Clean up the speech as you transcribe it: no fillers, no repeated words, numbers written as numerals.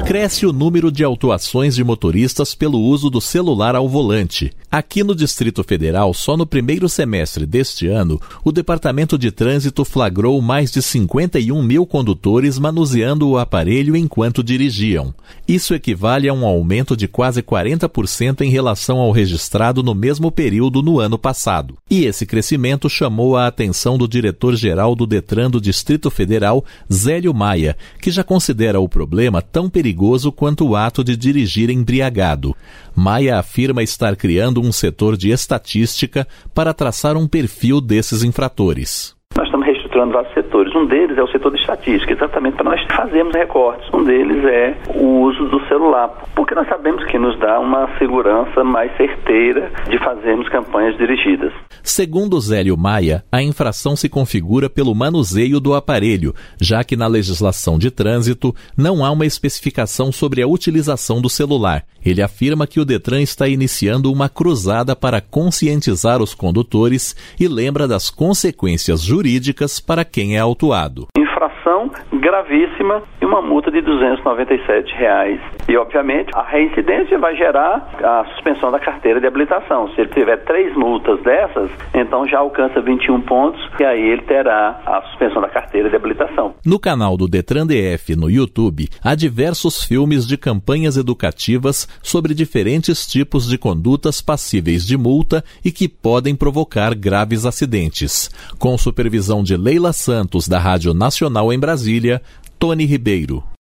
Cresce o número de autuações de motoristas pelo uso do celular ao volante. Aqui no Distrito Federal, só no primeiro semestre deste ano, o Departamento de Trânsito flagrou mais de 51 mil condutores manuseando o aparelho enquanto dirigiam. Isso equivale a um aumento de quase 40% em relação ao registrado no mesmo período no ano passado. E esse crescimento chamou a atenção do diretor-geral do Detran do Distrito Federal, Zélio Maia, que já considera o problema tão perigoso quanto o ato de dirigir embriagado. Maia afirma estar criando um setor de estatística para traçar um perfil desses infratores. Nós estamos reestruturando vários setores. Um deles é o setor de estatística, exatamente para nós fazermos recortes. Um deles é o uso do celular, porque nós sabemos que nos dá uma segurança mais certeira de fazermos campanhas dirigidas. Segundo Zélio Maia, a infração se configura pelo manuseio do aparelho, já que na legislação de trânsito não há uma especificação sobre a utilização do celular. Ele afirma que o Detran está iniciando uma cruzada para conscientizar os condutores e lembra das consequências jurídicas para quem é autuado. Infração gravíssima e uma multa de R$ 297. E, obviamente, a reincidência vai gerar a suspensão da carteira de habilitação. Se ele tiver 3 multas dessas, então já alcança 21 pontos e aí ele terá a suspensão da carteira de habilitação. No canal do Detran DF no YouTube, há diversos filmes de campanhas educativas sobre diferentes tipos de condutas passíveis de multa e que podem provocar graves acidentes. Com supervisão de Leila Santos, da Rádio Nacional em Brasília, Tony Ribeiro.